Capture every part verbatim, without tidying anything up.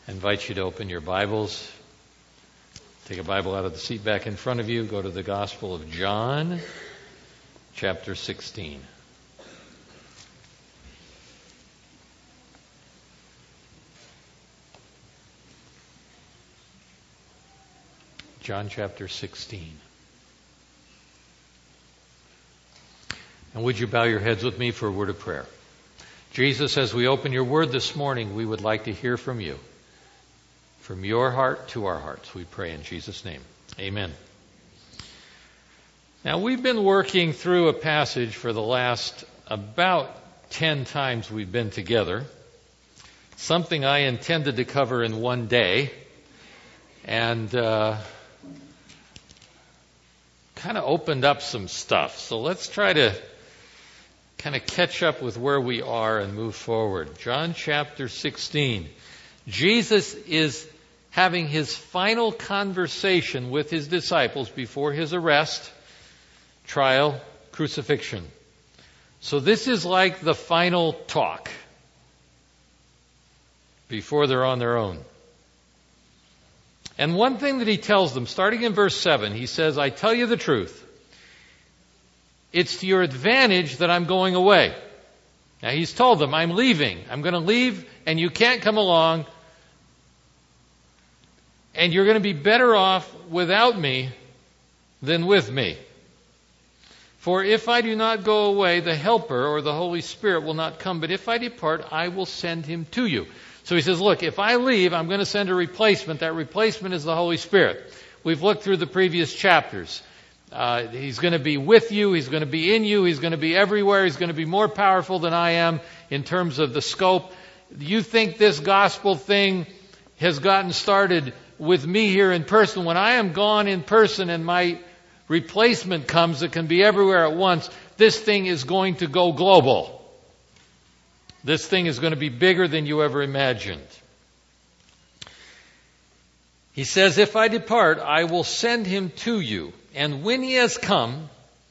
I invite you to open your Bibles. Take a Bible out of the seat back in front of you. Go to the Gospel of John, chapter sixteen. John chapter sixteen. And would you bow your heads with me for a word of prayer? Jesus, as we open your word this morning, we would like to hear from you. From your heart to our hearts, we pray in Jesus' name. Amen. Now, we've been working through a passage for the last about ten times we've been together. Something I intended to cover in one day. And uh, kind of opened up some stuff. So let's try to kind of catch up with where we are and move forward. John chapter sixteen. Jesus is having his final conversation with his disciples before his arrest, trial, crucifixion. So this is like the final talk before they're on their own. And one thing that he tells them, starting in verse seven, he says, I tell you the truth. It's to your advantage that I'm going away. Now he's told them, I'm leaving. I'm going to leave and you can't come along. And you're going to be better off without me than with me. For if I do not go away, the Helper or the Holy Spirit will not come. But if I depart, I will send him to you. So he says, look, if I leave, I'm going to send a replacement. That replacement is the Holy Spirit. We've looked through the previous chapters. Uh, he's going to be with you. He's going to be in you. He's going to be everywhere. He's going to be more powerful than I am in terms of the scope. You think this gospel thing has gotten started with me here in person. When I am gone in person and my replacement comes that can be everywhere at once, this thing is going to go global. This thing is going to be bigger than you ever imagined. He says, if I depart, I will send him to you. And when he has come,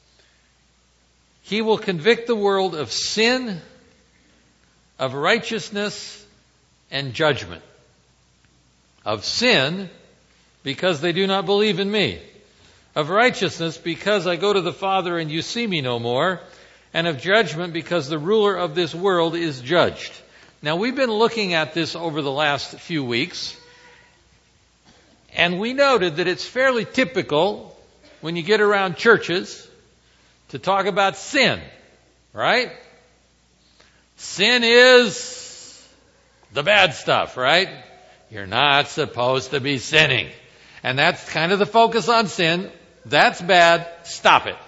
he will convict the world of sin, of righteousness, and judgment. Of sin, because they do not believe in me. Of righteousness, because I go to the Father and you see me no more. And of judgment, because the ruler of this world is judged. Now, we've been looking at this over the last few weeks. And we noted that it's fairly typical when you get around churches to talk about sin. Right? Sin is the bad stuff, right? You're not supposed to be sinning. And that's kind of the focus on sin. That's bad. Stop it.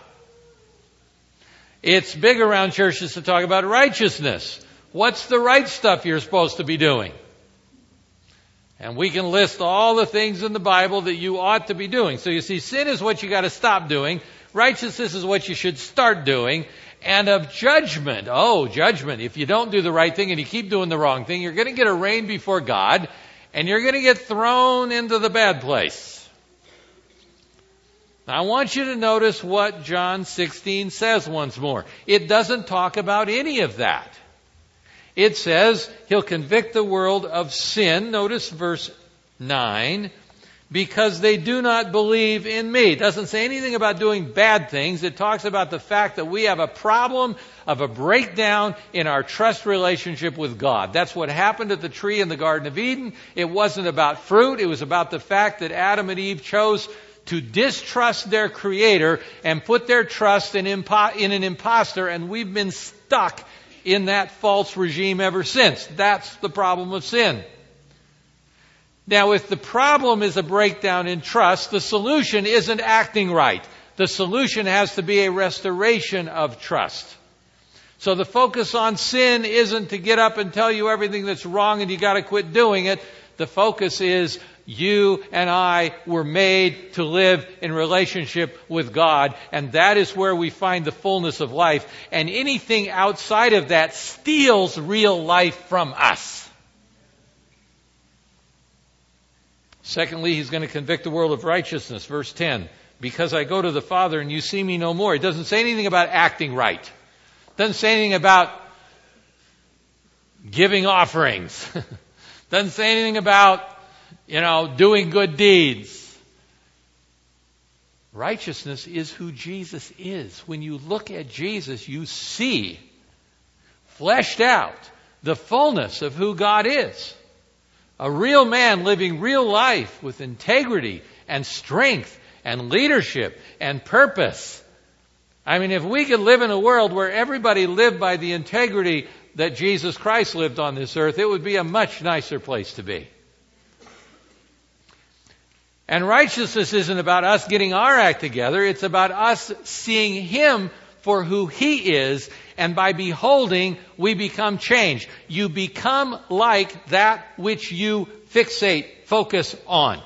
It's big around churches to talk about righteousness. What's the right stuff you're supposed to be doing? And we can list all the things in the Bible that you ought to be doing. So you see, sin is what you got to stop doing. Righteousness is what you should start doing. And of judgment. Oh, judgment. If you don't do the right thing and you keep doing the wrong thing, you're going to get arraigned before God. And you're going to get thrown into the bad place. Now, I want you to notice what John sixteen says once more. It doesn't talk about any of that. It says he'll convict the world of sin. Notice verse nine. Because they do not believe in me. It doesn't say anything about doing bad things. It talks about the fact that we have a problem of a breakdown in our trust relationship with God. That's what happened at the tree in the Garden of Eden. It wasn't about fruit. It was about the fact that Adam and Eve chose to distrust their Creator and put their trust in, impo- in an imposter, and we've been stuck in that false regime ever since. That's the problem of sin. Now, if the problem is a breakdown in trust, the solution isn't acting right. The solution has to be a restoration of trust. So the focus on sin isn't to get up and tell you everything that's wrong and you got to quit doing it. The focus is you and I were made to live in relationship with God, and that is where we find the fullness of life. And anything outside of that steals real life from us. Secondly, he's going to convict the world of righteousness. Verse ten. Because I go to the Father and you see me no more. It doesn't say anything about acting right. It doesn't say anything about giving offerings. Doesn't say anything about, you know, doing good deeds. Righteousness is who Jesus is. When you look at Jesus, you see, fleshed out, the fullness of who God is. A real man living real life with integrity and strength and leadership and purpose. I mean, if we could live in a world where everybody lived by the integrity that Jesus Christ lived on this earth, it would be a much nicer place to be. And righteousness isn't about us getting our act together. It's about us seeing Him for who He is. And by beholding, we become changed. You become like that which you fixate, focus on.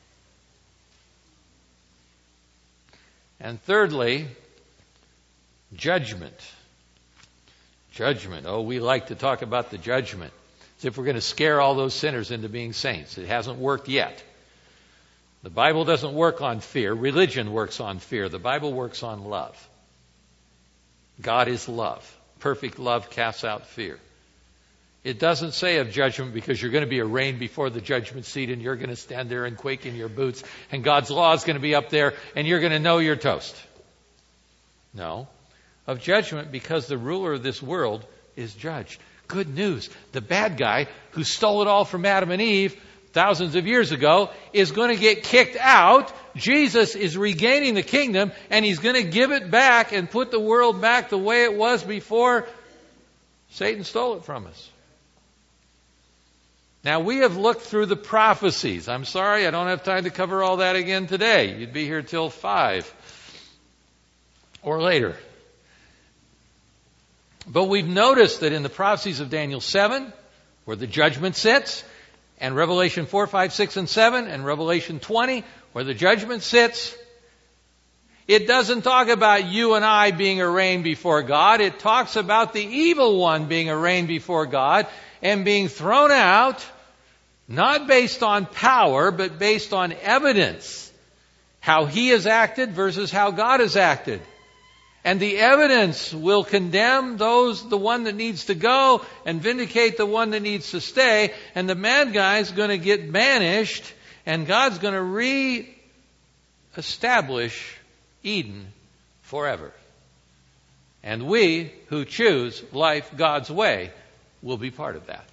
And thirdly, judgment. Judgment. Oh, we like to talk about the judgment as if we're going to scare all those sinners into being saints. It hasn't worked yet. The Bible doesn't work on fear. Religion works on fear. The Bible works on love. God is love. Perfect love casts out fear. It doesn't say of judgment because you're going to be arraigned before the judgment seat and you're going to stand there and quake in your boots and God's law is going to be up there and you're going to know you're toast. No. Of judgment because the ruler of this world is judged. Good news. The bad guy who stole it all from Adam and Eve thousands of years ago is going to get kicked out. Jesus is regaining the kingdom and He's going to give it back and put the world back the way it was before Satan stole it from us. Now, we have looked through the prophecies. I'm sorry, I don't have time to cover all that again today. You'd be here till five or later. But we've noticed that in the prophecies of Daniel seven, where the judgment sits, and Revelation four, five, six, and seven, and Revelation twenty, where the judgment sits, it doesn't talk about you and I being arraigned before God. It talks about the evil one being arraigned before God and being thrown out, not based on power, but based on evidence. How he has acted versus how God has acted. And the evidence will condemn those, the one that needs to go, and vindicate the one that needs to stay. And the bad guy's going to get banished, and God's going to re-establish Eden forever. And we who choose life God's way will be part of that.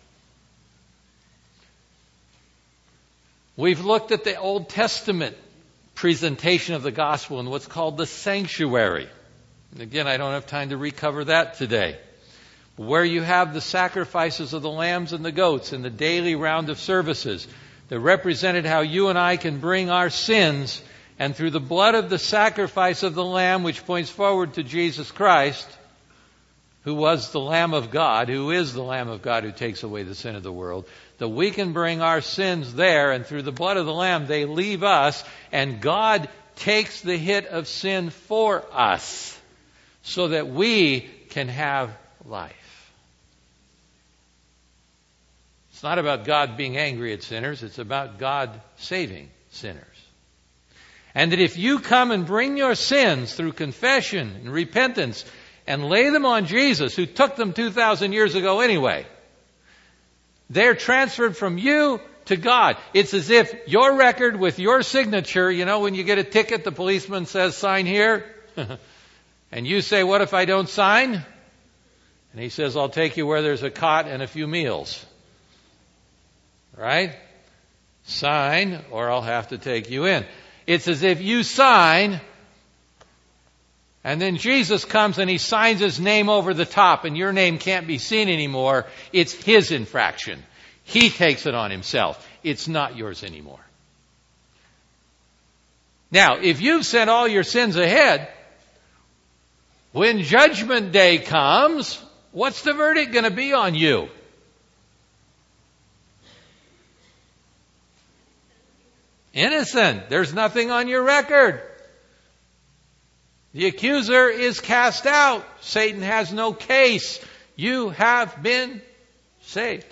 We've looked at the Old Testament presentation of the gospel in what's called the sanctuary. And again, I don't have time to recover that today. Where you have the sacrifices of the lambs and the goats in the daily round of services that represented how you and I can bring our sins, and through the blood of the sacrifice of the lamb, which points forward to Jesus Christ, who was the Lamb of God, who is the Lamb of God who takes away the sin of the world, that we can bring our sins there, and through the blood of the lamb they leave us, and God takes the hit of sin for us, so that we can have life. It's not about God being angry at sinners. It's about God saving sinners. And that if you come and bring your sins through confession and repentance and lay them on Jesus, who took them two thousand years ago anyway, they're transferred from you to God. It's as if your record with your signature, you know, when you get a ticket, the policeman says, sign here. And you say, what if I don't sign? And he says, I'll take you where there's a cot and a few meals. Right? Sign, or I'll have to take you in. It's as if you sign, and then Jesus comes and He signs His name over the top, and your name can't be seen anymore. It's His infraction. He takes it on Himself. It's not yours anymore. Now, if you've sent all your sins ahead, when Judgment Day comes, what's the verdict going to be on you? Innocent. There's nothing on your record. The accuser is cast out. Satan has no case. You have been saved.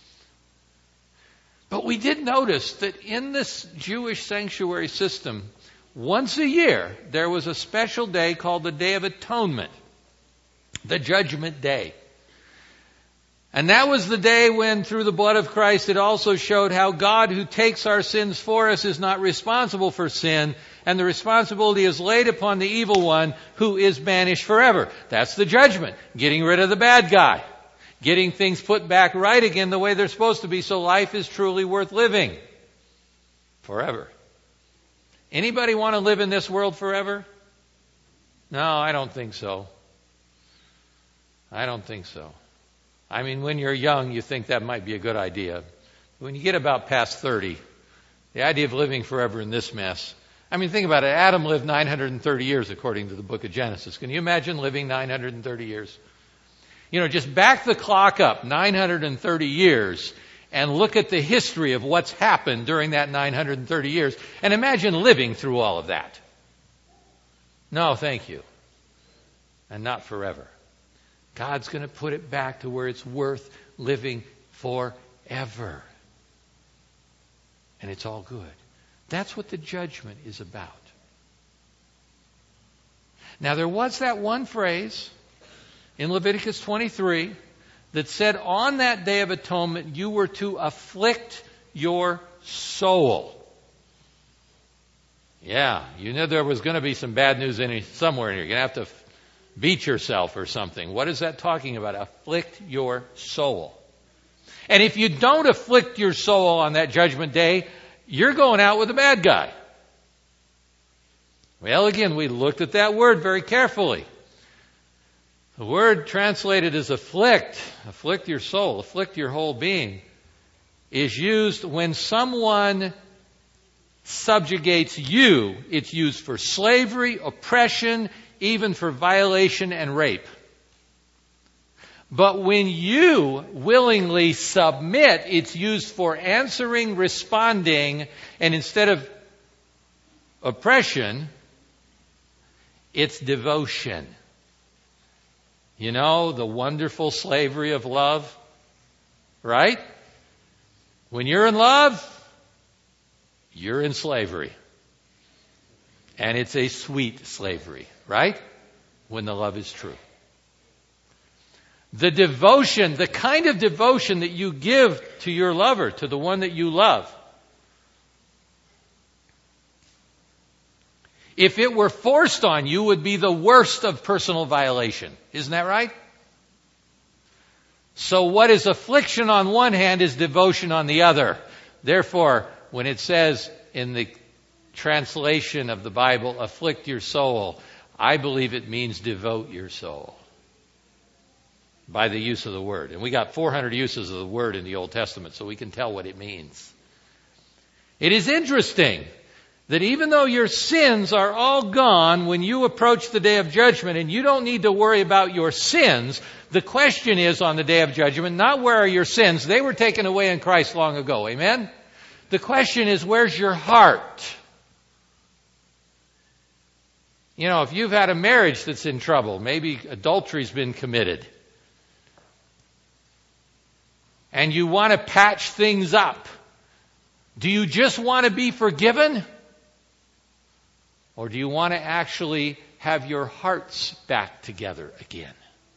But we did notice that in this Jewish sanctuary system, once a year, there was a special day called the Day of Atonement, the Judgment Day. And that was the day when, through the blood of Christ, it also showed how God, who takes our sins for us, is not responsible for sin, and the responsibility is laid upon the evil one, who is banished forever. That's the judgment. Getting rid of the bad guy. Getting things put back right again the way they're supposed to be, so life is truly worth living. Forever. Anybody want to live in this world forever? No, I don't think so. I don't think so. I mean, when you're young, you think that might be a good idea. When you get about past thirty, the idea of living forever in this mess. I mean, think about it. Adam lived nine hundred thirty years according to the book of Genesis. Can you imagine living nine hundred thirty years? You know, just back the clock up nine hundred thirty years and look at the history of what's happened during that nine hundred thirty years and imagine living through all of that. No, thank you. And not forever. God's going to put it back to where it's worth living forever. And it's all good. That's what the judgment is about. Now, there was that one phrase in Leviticus twenty-three that said on that day of atonement you were to afflict your soul. Yeah, you knew there was going to be some bad news in somewhere in here. You're going to have to beat yourself or something. What is that talking about? Afflict your soul. And if you don't afflict your soul on that judgment day, you're going out with a bad guy. Well, again, we looked at that word very carefully. The word translated as afflict, afflict your soul, afflict your whole being, is used when someone subjugates you. It's used for slavery, oppression, even for violation and rape. But when you willingly submit, it's used for answering, responding, and instead of oppression, it's devotion. You know, the wonderful slavery of love, right? When you're in love, you're in slavery. And it's a sweet slavery. Right? When the love is true. The devotion, the kind of devotion that you give to your lover, to the one that you love. If it were forced on you, would be the worst of personal violation. Isn't that right? So what is affliction on one hand is devotion on the other. Therefore, when it says in the translation of the Bible, afflict your soul, I believe it means devote your soul by the use of the word. And we got four hundred uses of the word in the Old Testament, so we can tell what it means. It is interesting that even though your sins are all gone when you approach the day of judgment, and you don't need to worry about your sins, the question is on the day of judgment, not where are your sins? They were taken away in Christ long ago. Amen? The question is, where's your heart? You know, if you've had a marriage that's in trouble, maybe adultery's been committed, and you want to patch things up, do you just want to be forgiven? Or do you want to actually have your hearts back together again?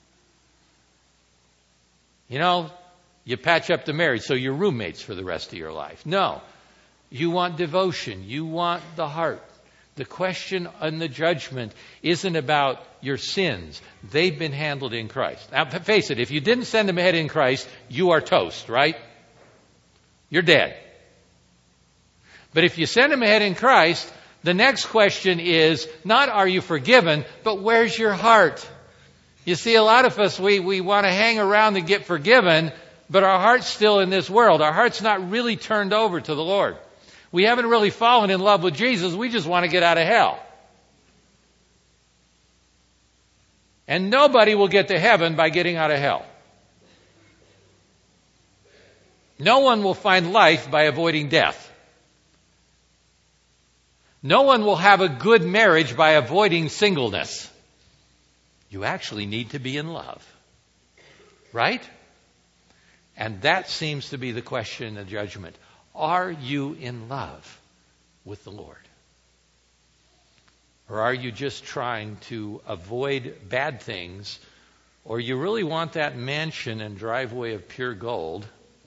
You know, you patch up the marriage so you're roommates for the rest of your life. No. You want devotion. You want the heart. The question on the judgment isn't about your sins. They've been handled in Christ. Now, face it, if you didn't send them ahead in Christ, you are toast, right? You're dead. But if you send them ahead in Christ, the next question is not are you forgiven, but where's your heart? You see, a lot of us, we, we want to hang around and get forgiven, but our heart's still in this world. Our heart's not really turned over to the Lord. We haven't really fallen in love with Jesus. We just want to get out of hell. And nobody will get to heaven by getting out of hell. No one will find life by avoiding death. No one will have a good marriage by avoiding singleness. You actually need to be in love. Right? And that seems to be the question in the judgment. Are you in love with the Lord? Or are you just trying to avoid bad things or you really want that mansion and driveway of pure gold.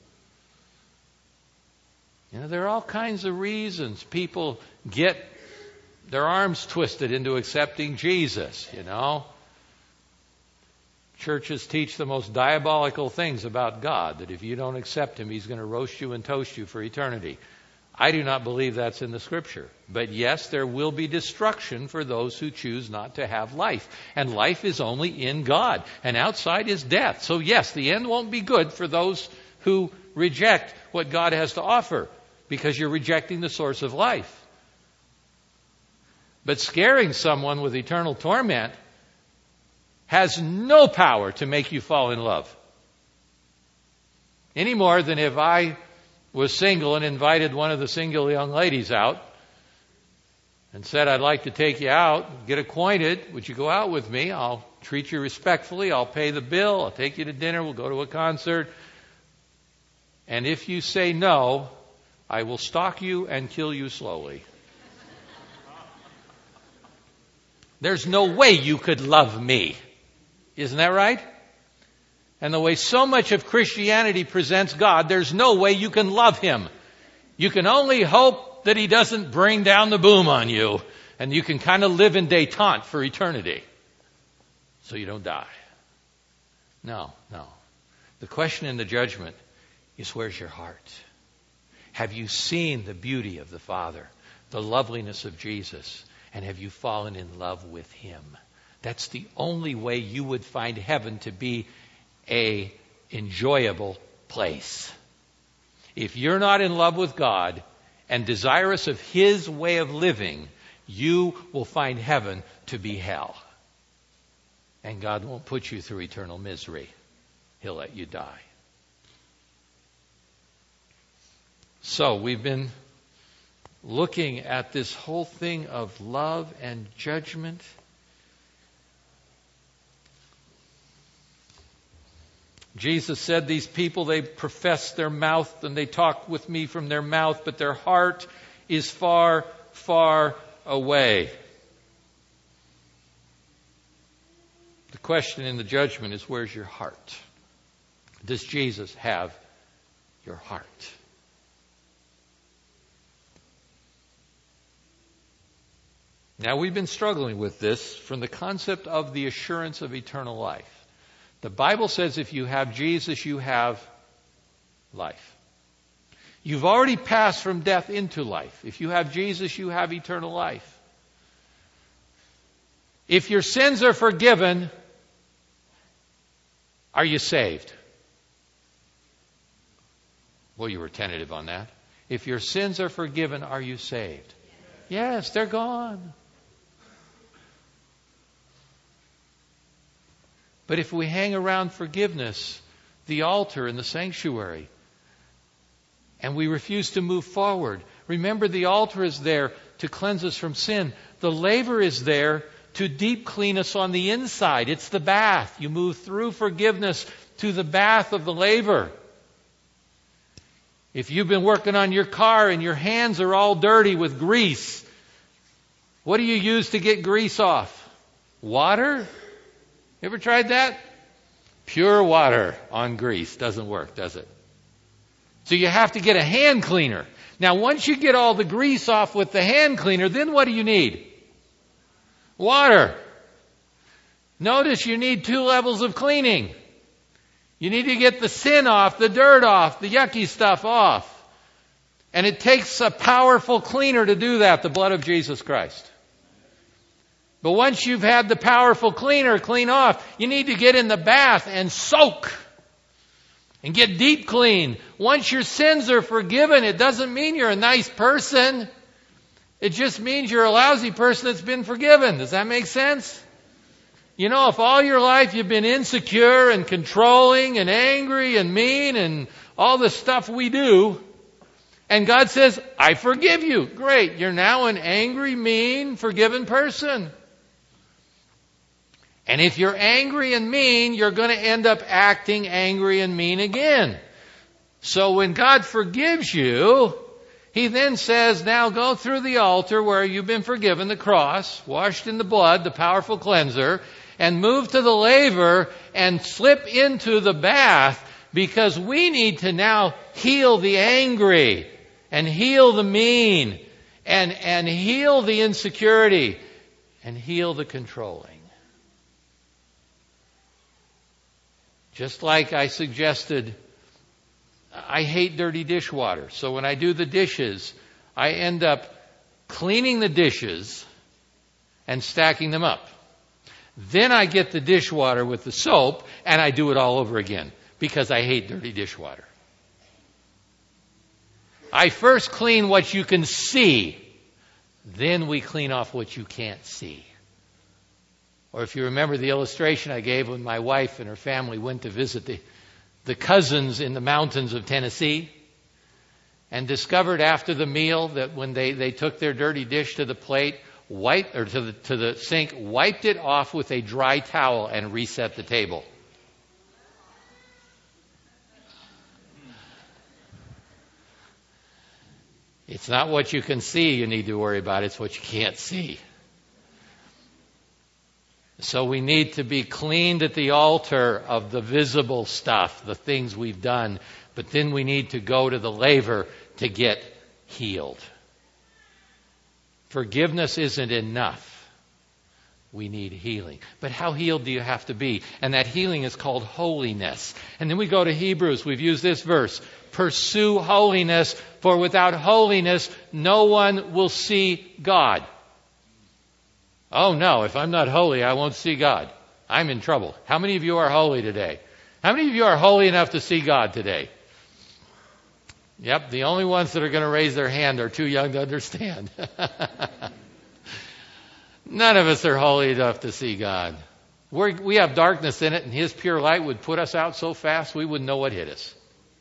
You know, there are all kinds of reasons people get their arms twisted into accepting Jesus, you know. Churches teach the most diabolical things about God, that if you don't accept Him, He's going to roast you and toast you for eternity. I do not believe that's in the Scripture. But yes, there will be destruction for those who choose not to have life. And life is only in God. And outside is death. So yes, the end won't be good for those who reject what God has to offer, because you're rejecting the source of life. But scaring someone with eternal torment has no power to make you fall in love. Any more than if I was single and invited one of the single young ladies out and said, I'd like to take you out, get acquainted. Would you go out with me? I'll treat you respectfully. I'll pay the bill. I'll take you to dinner. We'll go to a concert. And if you say no, I will stalk you and kill you slowly. There's no way you could love me. Isn't that right? And the way so much of Christianity presents God, there's no way you can love Him. You can only hope that He doesn't bring down the boom on you, and you can kind of live in détente for eternity, so you don't die. No, no. The question in the judgment is, where's your heart? Have you seen the beauty of the Father, the loveliness of Jesus, and have you fallen in love with Him? That's the only way you would find heaven to be a enjoyable place. If you're not in love with God and desirous of His way of living, you will find heaven to be hell. And God won't put you through eternal misery. He'll let you die. So we've been looking at this whole thing of love and judgment. Jesus said these people, they profess their mouth and they talk with me from their mouth, but their heart is far, far away. The question in the judgment is, where's your heart? Does Jesus have your heart? Now, we've been struggling with this from the concept of the assurance of eternal life. The Bible says if you have Jesus, you have life. You've already passed from death into life. If you have Jesus, you have eternal life. If your sins are forgiven, are you saved? Well, you were tentative on that. If your sins are forgiven, are you saved? Yes, they're gone. But if we hang around forgiveness, the altar and the sanctuary, and we refuse to move forward, remember the altar is there to cleanse us from sin. The laver is there to deep clean us on the inside. It's the bath. You move through forgiveness to the bath of the laver. If you've been working on your car and your hands are all dirty with grease, what do you use to get grease off? Water? Ever tried that? Pure water on grease doesn't work, does it? So you have to get a hand cleaner. Now, once you get all the grease off with the hand cleaner, then what do you need? Water. Notice you need two levels of cleaning. You need to get the sin off, the dirt off, the yucky stuff off. And it takes a powerful cleaner to do that, the blood of Jesus Christ. But once you've had the powerful cleaner clean off, you need to get in the bath and soak and get deep clean. Once your sins are forgiven, it doesn't mean you're a nice person. It just means you're a lousy person that's been forgiven. Does that make sense? You know, if all your life you've been insecure and controlling and angry and mean and all the stuff we do, and God says, I forgive you. Great. You're now an angry, mean, forgiven person. And if you're angry and mean, you're going to end up acting angry and mean again. So when God forgives you, He then says, now go through the altar where you've been forgiven, the cross, washed in the blood, the powerful cleanser, and move to the laver and slip into the bath, because we need to now heal the angry and heal the mean and, and heal the insecurity and heal the controlling. Just like I suggested, I hate dirty dishwater. So when I do the dishes, I end up cleaning the dishes and stacking them up. Then I get the dishwater with the soap and I do it all over again because I hate dirty dishwater. I first clean what you can see. Then we clean off what you can't see. Or if you remember the illustration I gave when my wife and her family went to visit the, the cousins in the mountains of Tennessee and discovered after the meal that when they, they took their dirty dish to the plate, wiped, or to the, to the sink, wiped it off with a dry towel and reset the table. It's not what you can see you need to worry about, it's what you can't see. So we need to be cleaned at the altar of the visible stuff, the things we've done. But then we need to go to the laver to get healed. Forgiveness isn't enough. We need healing. But how healed do you have to be? And that healing is called holiness. And then we go to Hebrews. We've used this verse. Pursue holiness, for without holiness no one will see God. Oh no, if I'm not holy, I won't see God. I'm in trouble. How many of you are holy today? How many of you are holy enough to see God today? Yep, the only ones that are going to raise their hand are too young to understand. None of us are holy enough to see God. We're, we have darkness in it, and His pure light would put us out so fast we wouldn't know what hit us.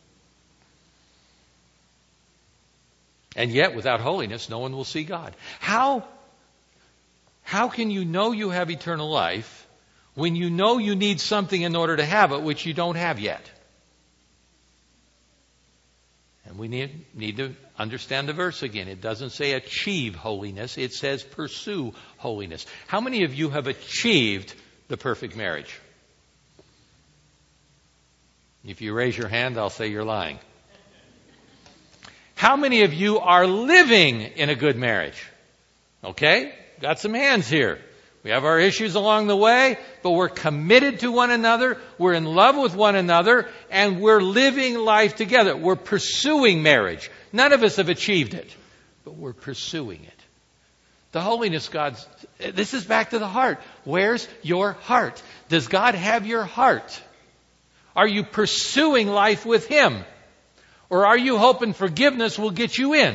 And yet, without holiness, no one will see God. How How can you know you have eternal life when you know you need something in order to have it, which you don't have yet? And we need, need to understand the verse again. It doesn't say achieve holiness. It says pursue holiness. How many of you have achieved the perfect marriage? If you raise your hand, I'll say you're lying. How many of you are living in a good marriage? Okay? Got some hands here. We have our issues along the way, but we're committed to one another. We're in love with one another, and we're living life together. We're pursuing marriage. None of us have achieved it, but we're pursuing it. The holiness God's, this is back to the heart. Where's your heart? Does God have your heart? Are you pursuing life with Him? Or are you hoping forgiveness will get you in?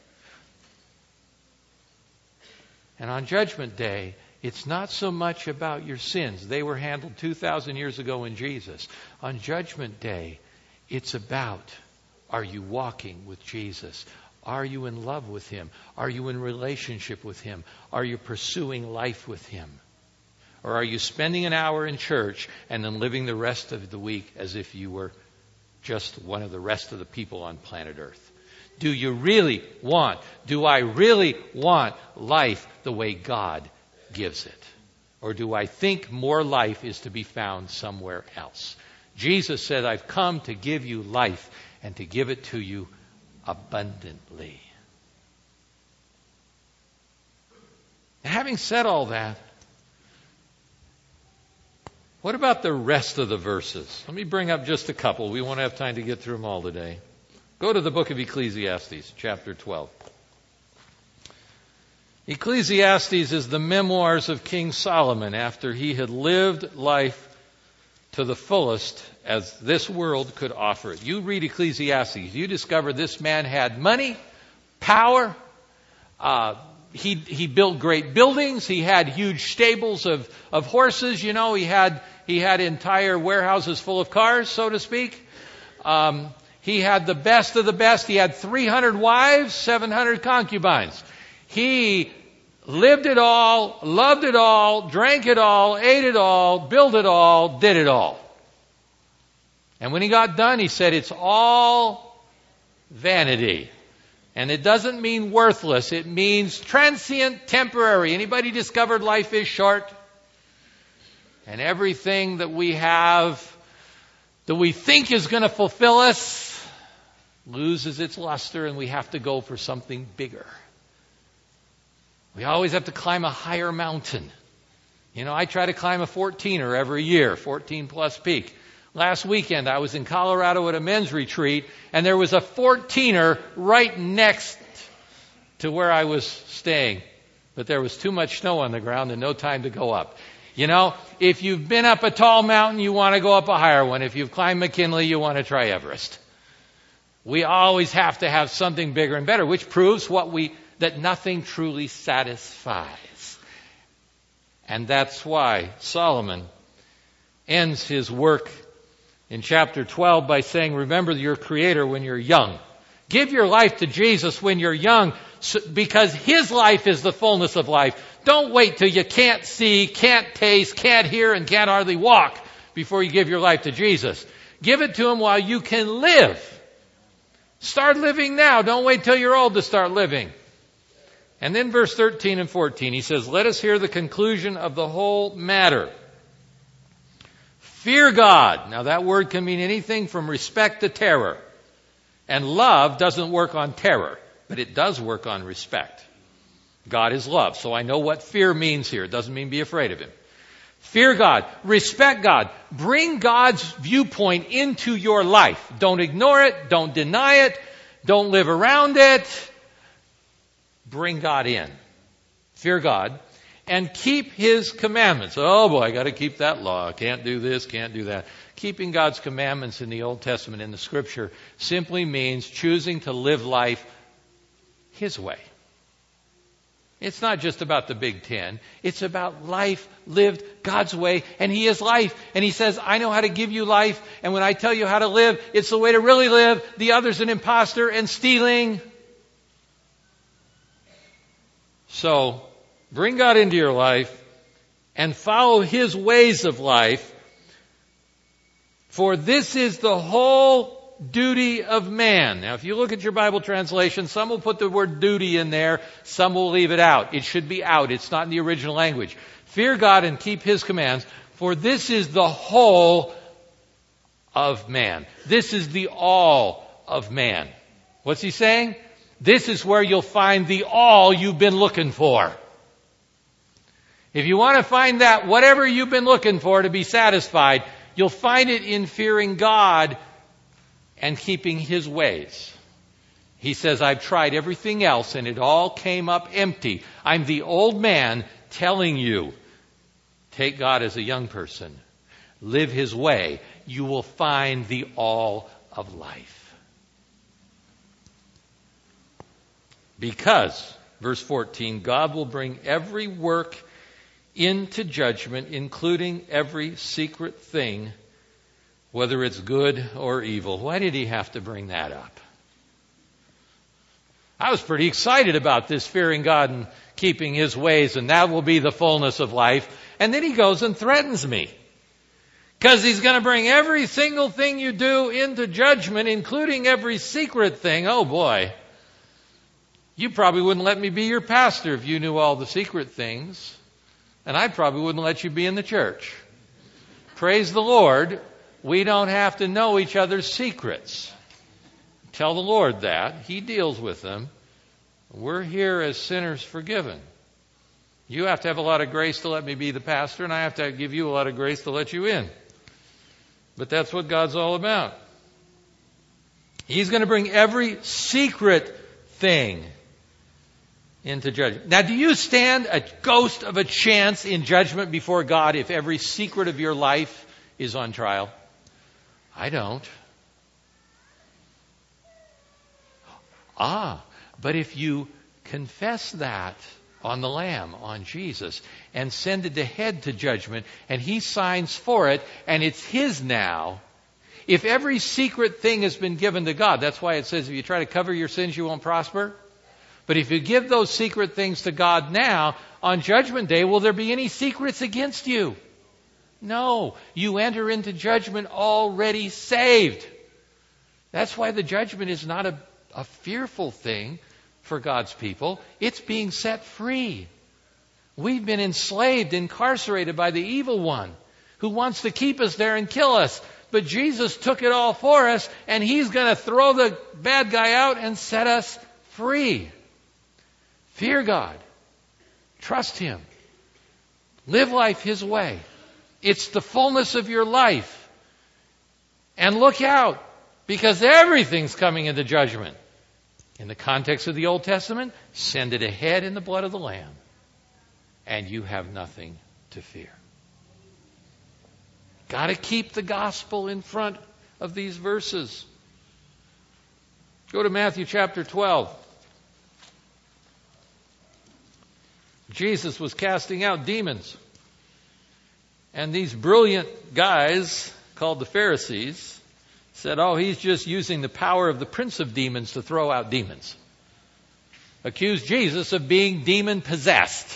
And on Judgment Day, it's not so much about your sins. They were handled two thousand years ago in Jesus. On Judgment Day, it's about, are you walking with Jesus? Are you in love with Him? Are you in relationship with Him? Are you pursuing life with Him? Or are you spending an hour in church and then living the rest of the week as if you were just one of the rest of the people on planet Earth? Do you really want, do I really want life the way God gives it? Or do I think more life is to be found somewhere else? Jesus said, I've come to give you life and to give it to you abundantly. Having said all that, what about the rest of the verses? Let me bring up just a couple. We won't have time to get through them all today. Go to the book of Ecclesiastes, chapter twelve. Ecclesiastes is the memoirs of King Solomon after he had lived life to the fullest as this world could offer it. You read Ecclesiastes, you discover this man had money, power, uh, he he built great buildings, he had huge stables of, of horses, you know, he had he had entire warehouses full of cars, so to speak. Um, he had the best of the best. He had three hundred wives, seven hundred concubines. He lived it all, loved it all, drank it all, ate it all, built it all, did it all. And when he got done, he said, it's all vanity. And it doesn't mean worthless. It means transient, temporary. Anybody discovered life is short? And everything that we have that we think is going to fulfill us loses its luster, and we have to go for something bigger. We always have to climb a higher mountain. You know, I try to climb a fourteener every year, fourteen plus peak. Last weekend I was in Colorado at a men's retreat, and there was a fourteener right next to where I was staying. But there was too much snow on the ground and no time to go up. You know, if you've been up a tall mountain, you want to go up a higher one. If you've climbed McKinley, you want to try Everest. We always have to have something bigger and better, which proves what we that nothing truly satisfies. And that's why Solomon ends his work in chapter twelve by saying, remember your Creator when you're young. Give your life to Jesus when you're young, because His life is the fullness of life. Don't wait till you can't see, can't taste, can't hear, and can't hardly walk before you give your life to Jesus. Give it to Him while you can live. Start living now. Don't wait till you're old to start living. And then verse thirteen and fourteen, he says, let us hear the conclusion of the whole matter. Fear God. Now that word can mean anything from respect to terror. And love doesn't work on terror, but it does work on respect. God is love, so I know what fear means here. It doesn't mean be afraid of Him. Fear God. Respect God. Bring God's viewpoint into your life. Don't ignore it. Don't deny it. Don't live around it. Bring God in. Fear God. And keep His commandments. Oh boy, I got to keep that law. Can't do this, can't do that. Keeping God's commandments in the Old Testament, in the Scripture, simply means choosing to live life His way. It's not just about the Big Ten. It's about life lived God's way, and He is life. And He says, I know how to give you life, and when I tell you how to live, it's the way to really live. The other's an imposter and stealing. So, bring God into your life and follow His ways of life, for this is the whole duty of man. Now, if you look at your Bible translation, some will put the word duty in there, some will leave it out. It should be out. It's not in the original language. Fear God and keep His commands, for this is the whole of man. This is the all of man. What's he saying? This is where you'll find the all you've been looking for. If you want to find that, whatever you've been looking for to be satisfied, you'll find it in fearing God and keeping His ways. He says, I've tried everything else and it all came up empty. I'm the old man telling you, take God as a young person. Live His way. You will find the all of life. Because, verse fourteen, God will bring every work into judgment, including every secret thing, whether it's good or evil. Why did He have to bring that up? I was pretty excited about this, fearing God and keeping His ways, and that will be the fullness of life. And then He goes and threatens me. Because He's going to bring every single thing you do into judgment, including every secret thing. Oh boy. You probably wouldn't let me be your pastor if you knew all the secret things. And I probably wouldn't let you be in the church. Praise the Lord. We don't have to know each other's secrets. Tell the Lord that. He deals with them. We're here as sinners forgiven. You have to have a lot of grace to let me be the pastor, and I have to give you a lot of grace to let you in. But that's what God's all about. He's going to bring every secret thing into judgment. Now, do you stand a ghost of a chance in judgment before God if every secret of your life is on trial? I don't. Ah, but if you confess that on the Lamb, on Jesus, and send it ahead to judgment, and He signs for it, and it's His now, if every secret thing has been given to God, that's why it says if you try to cover your sins, you won't prosper. But if you give those secret things to God now, on Judgment Day, will there be any secrets against you? No. You enter into judgment already saved. That's why the judgment is not a, a fearful thing for God's people. It's being set free. We've been enslaved, incarcerated by the evil one. who wants to keep us there and kill us. But Jesus took it all for us, and He's going to throw the bad guy out and set us free. Fear God. Trust Him. Live life His way. It's the fullness of your life. And look out, because everything's coming into judgment. In the context of the Old Testament, send it ahead in the blood of the Lamb, and you have nothing to fear. Got to keep the gospel in front of these verses. Go to Matthew chapter twelve. Jesus was casting out demons. And these brilliant guys, called the Pharisees, said, oh, he's just using the power of the prince of demons to throw out demons. Accused Jesus of being demon-possessed.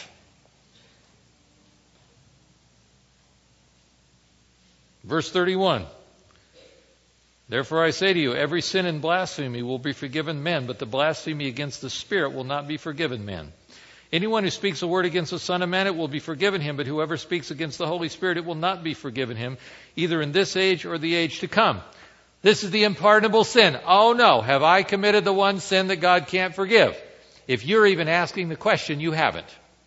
Verse thirty-one. Therefore I say to you, every sin and blasphemy will be forgiven men, but the blasphemy against the Spirit will not be forgiven men. Anyone who speaks a word against the Son of Man, it will be forgiven him, but whoever speaks against the Holy Spirit, it will not be forgiven him, either in this age or the age to come. This is the unpardonable sin. Oh no, have I committed the one sin that God can't forgive? If you're even asking the question, you haven't.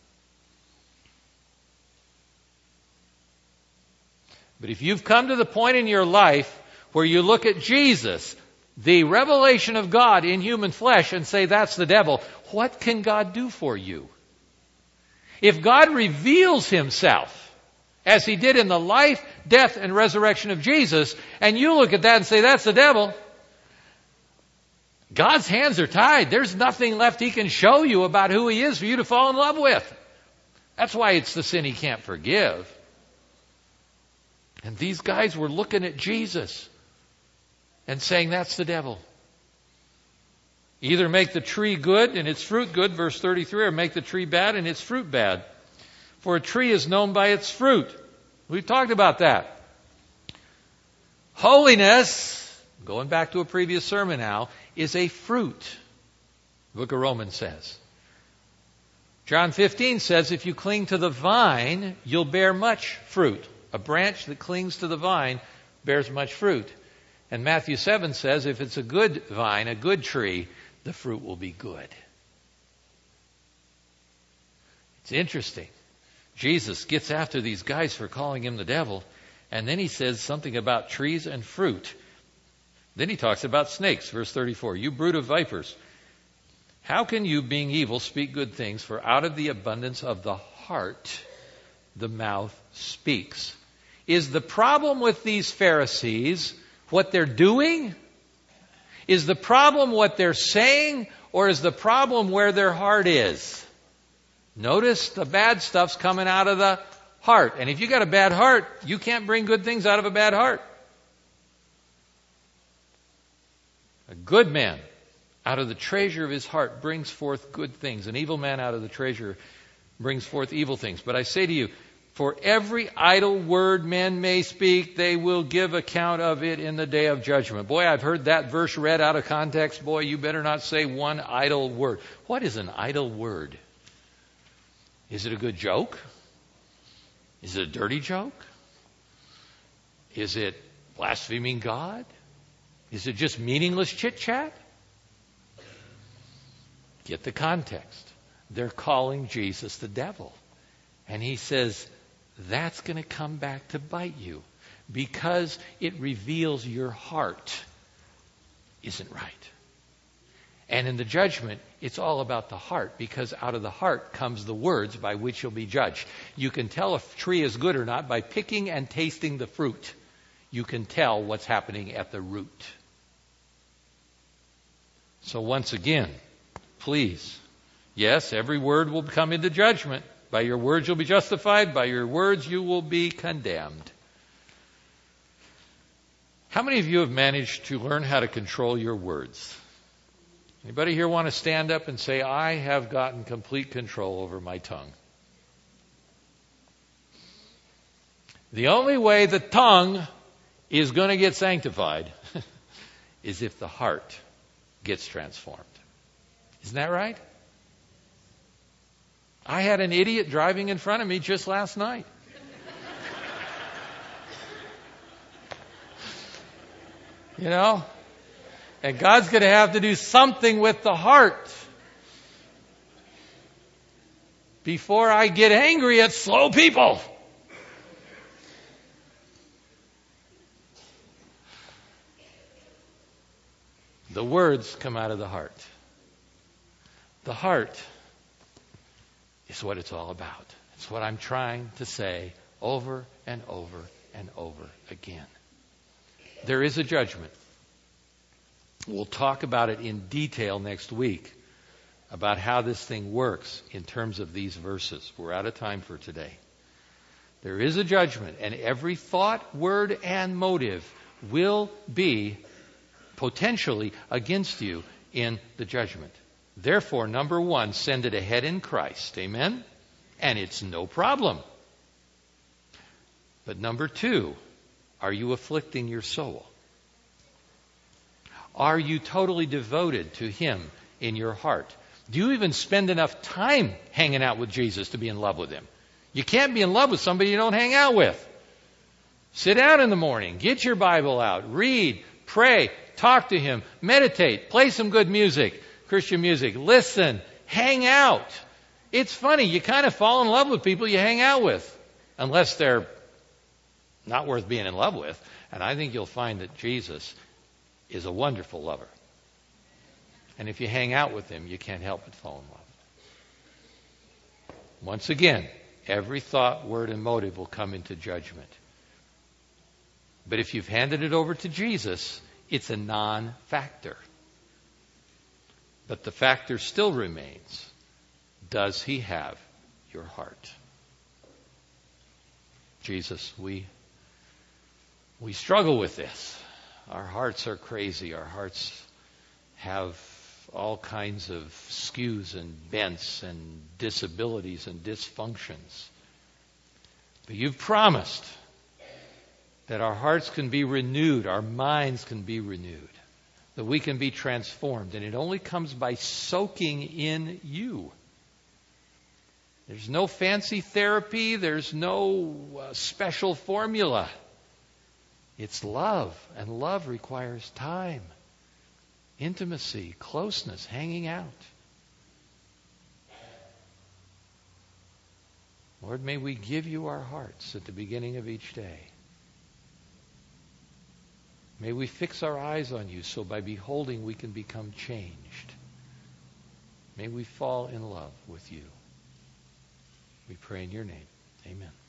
But if you've come to the point in your life where you look at Jesus, the revelation of God in human flesh, and say that's the devil, what can God do for you? If God reveals Himself, as He did in the life, death, and resurrection of Jesus, and you look at that and say that's the devil, God's hands are tied. There's nothing left He can show you about who He is for you to fall in love with. That's why it's the sin He can't forgive. And these guys were looking at Jesus and saying that's the devil. Either make the tree good and its fruit good, verse thirty-three, or make the tree bad and its fruit bad. For a tree is known by its fruit. We've talked about that. Holiness, going back to a previous sermon now, is a fruit, the book of Romans says. John fifteen says, if you cling to the vine, you'll bear much fruit. A branch that clings to the vine bears much fruit. And Matthew seven says, if it's a good vine, a good tree, the fruit will be good. It's interesting. Jesus gets after these guys for calling Him the devil, and then He says something about trees and fruit. Then He talks about snakes, verse thirty-four. You brood of vipers, how can you, being evil, speak good things? For out of the abundance of the heart, the mouth speaks. Is the problem with these Pharisees what they're doing? Is the problem what they're saying? Or is the problem where their heart is? Notice the bad stuff's coming out of the heart. And if you got a bad heart, you can't bring good things out of a bad heart. A good man out of the treasure of his heart brings forth good things. An evil man out of the treasure brings forth evil things. But I say to you, for every idle word men may speak, they will give account of it in the day of judgment. Boy, I've heard that verse read out of context. Boy, you better not say one idle word. What is an idle word? Is it a good joke? Is it a dirty joke? Is it blaspheming God? Is it just meaningless chit-chat? Get the context. They're calling Jesus the devil. And He says, that's going to come back to bite you because it reveals your heart isn't right. And in the judgment, it's all about the heart, because out of the heart comes the words by which you'll be judged. You can tell if a tree is good or not by picking and tasting the fruit. You can tell what's happening at the root. So once again, please, yes, every word will come into judgment. By your words you'll be justified. By your words you will be condemned. How many of you have managed to learn how to control your words? Anybody here want to stand up and say, I have gotten complete control over my tongue? The only way the tongue is going to get sanctified is if the heart gets transformed. Isn't that right? I had an idiot driving in front of me just last night. You know? And God's going to have to do something with the heart before I get angry at slow people. The words come out of the heart. The heart is what it's all about. It's what I'm trying to say over and over and over again. There is a judgment. We'll talk about it in detail next week, about how this thing works in terms of these verses. We're out of time for today. There is a judgment, and every thought, word, and motive will be potentially against you in the judgment. Therefore, number one, send it ahead in Christ. Amen? And it's no problem. But number two, are you afflicting your soul? Are you totally devoted to Him in your heart? Do you even spend enough time hanging out with Jesus to be in love with Him? You can't be in love with somebody you don't hang out with. Sit down in the morning, get your Bible out, read, pray, talk to Him, meditate, play some good music, Christian music, listen, hang out. It's funny, you kind of fall in love with people you hang out with, unless they're not worth being in love with. And I think you'll find that Jesus is a wonderful lover. And if you hang out with Him, you can't help but fall in love. Once again, every thought, word, and motive will come into judgment. But if you've handed it over to Jesus, it's a non-factor. But the factor still remains. Does He have your heart? Jesus, we we struggle with this. Our hearts are crazy. Our hearts have all kinds of skews and bents and disabilities and dysfunctions. But You've promised that our hearts can be renewed, our minds can be renewed, that we can be transformed. And it only comes by soaking in You. There's no fancy therapy. There's no uh, special formula. It's love, and love requires time, intimacy, closeness, hanging out. Lord, may we give You our hearts at the beginning of each day. May we fix our eyes on You so by beholding we can become changed. May we fall in love with You. We pray in Your name. Amen.